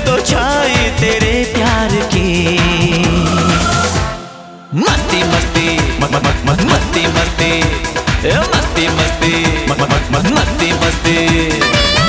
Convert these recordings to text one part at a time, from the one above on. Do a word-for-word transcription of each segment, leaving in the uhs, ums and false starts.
तो छाई तेरे प्यार की। मस्ती मस्ती मस्ती मस्ती मस्ती मस्ती मस्ती मस्ती।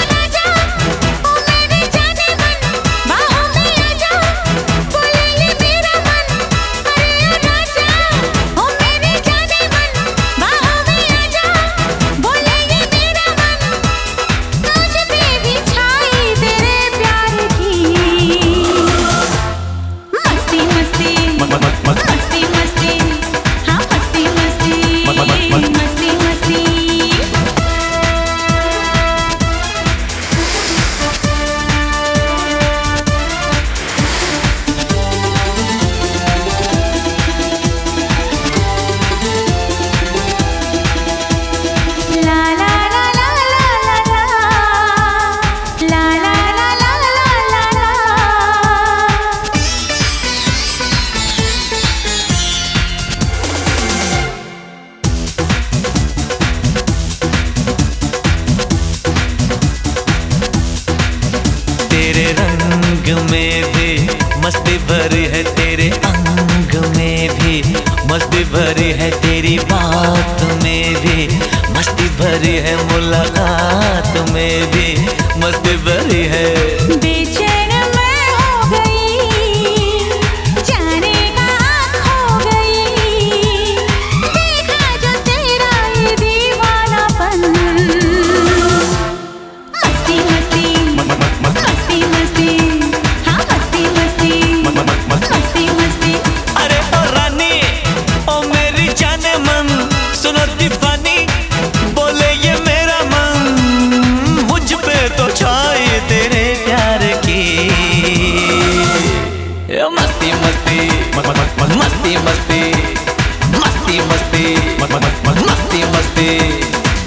तेरे रंग में भी मस्ती भरी है, तेरे अंग में भी मस्ती भरी है, तेरी बात में भी मस्ती भरी है, मुलाकात में भी मस्ती भरी है। बेचैन मैं हो गई, जाने का हो गई, देखा जो तेरा ये दीवानापन। मस्ती मस्ती मस्ती मस्ती हाँ मस्ती मस्ती मस्ती मस्ती। अरे ओ रानी ओ मेरी जाने मन, सुनो दीवानी बोले ये मेरा मन, मुझ पे तो छाई तेरे प्यार की। मस्ती मस्ती मस्ती मस्ती मस्ती मस्ती मस्ती मस्ती।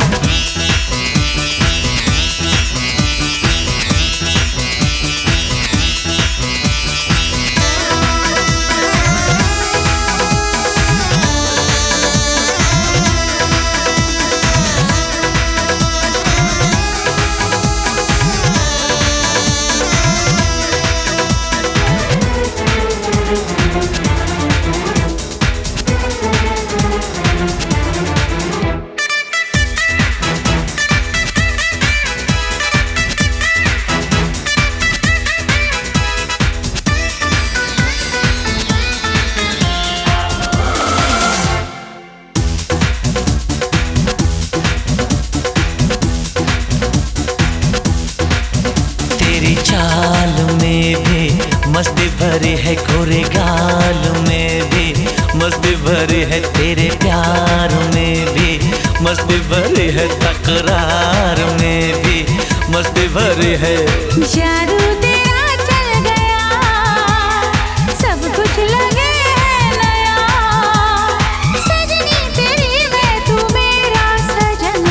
चाल में भी मस्ती भरी है, गोरे गाल में भी मस्ती भरी है, तेरे प्यार में भी मस्ती भरी है, तकरार में भी मस्ती भरी है। जादू तेरा चल गया, सब कुछ लगे है नया, सजनी तेरी मैं तू मेरा सजन।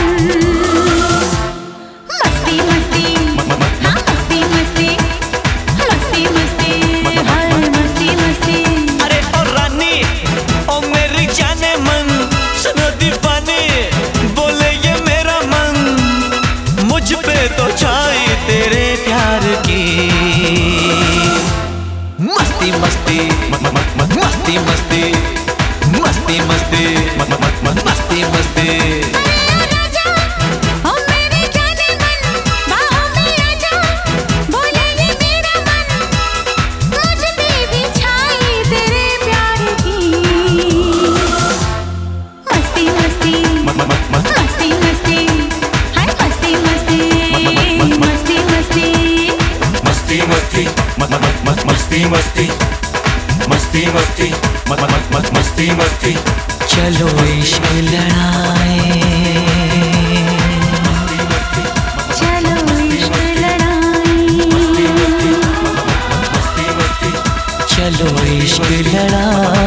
मस्ती मस्ती तो छाई तेरे प्यार की। मस्ती मस्ती मस्ती मस्ती मस्ती मस्ती मस्ती मस्ती। मस्ती मस्ती मस्ती मस्ती मस्ती मस्ती। चलो इश्क लड़ाए, चलो इश्क लड़ाए, चलो इश्क लड़ाए।